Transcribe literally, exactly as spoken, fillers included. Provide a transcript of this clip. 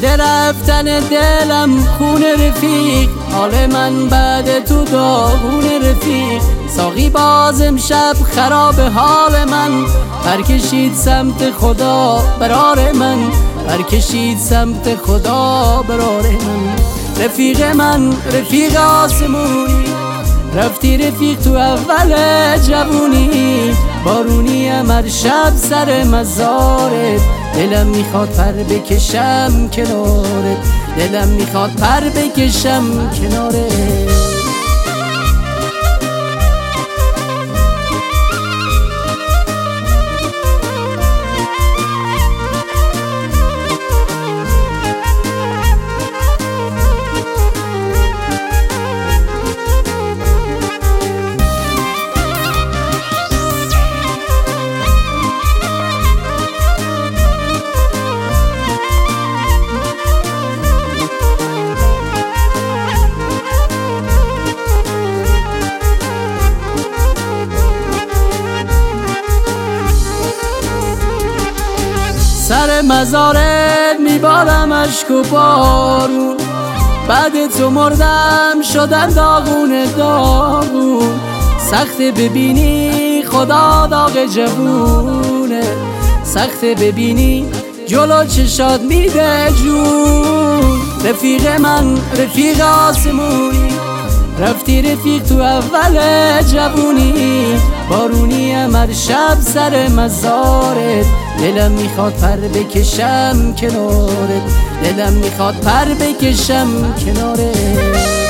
یاد رفتن دلم خون رفیق، حال من بعد تو داغون رفیق. ساقی باز امشب خراب حال من، برکشید سمت خدا برار من، برکشید سمت خدا برار من. رفیق من رفیق آسمونی، رفتی رفیق تو اول جوونی، بارونی هر شب سر مزارت. دلم میخواد پر بکشم کنارت، دلم میخواد پر بکشم کنارت. سر مزارت میبارم اشک و بارون، بعد تو مردم شدم داغون داغون. سخت ببینی خدا داغ جوونه، سخت ببینی جلو چشات میده جون. رفیق من رفیق آسمونی، رفتی رفیق تو اول جوونی، بارونی هر شب سر مزارت. دلم میخواد پر بکشم کنارت، دلم میخواد پر بکشم کنارت.